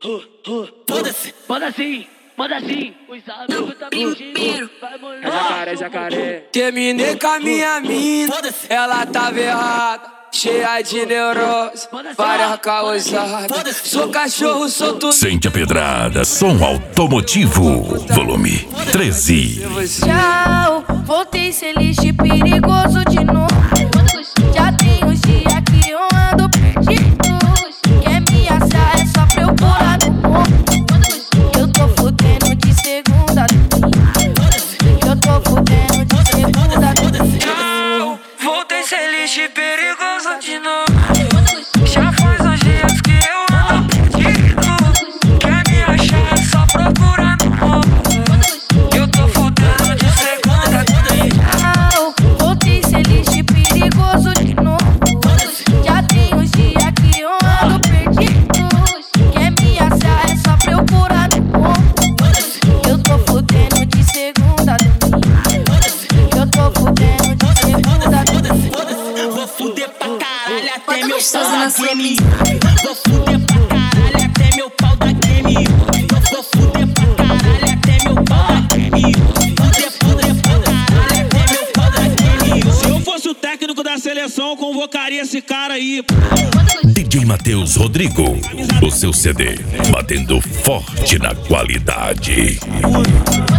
Foda-se, manda assim, os amigos tá mentindo. É jacaré, jacaré. Terminei com a minha mina, ela tava errada, cheia de neurose, várias causadas. Sou cachorro, sou tudo. Sente a pedrada, som automotivo, volume 13. Tchau, voltei ser lixo perigoso de novo. Já tem uns dias que eu ando perdido. Quer me achar é só procurar no morro. Eu tô fudendo de segunda. Eu tô fudendo de segunda. Tchau, voltei ser lixo perigoso de novo. Já faz uns dias que eu ando perdido. Quer me achar é só procurar no morro. Eu tô fudendo de segunda. Tchau, voltei ser lixo perigoso de novo. Já tem uns dias que eu ando perdido. Quer me achar é só procurar no morro. Eu tô fudendo de segunda. Eu tô fudendo de segunda. Vou fuder pra caralho até meu gostoso pau na da sua game. Vou fuder pra caralho até meu pau da game. Vou fuder pra caralho até meu pau da game. Fuder pra caralho até meu pau da game. Se eu fosse o técnico da seleção, eu convocaria esse cara aí. DJ Matheus Rodrigo, o seu CD, batendo forte na qualidade.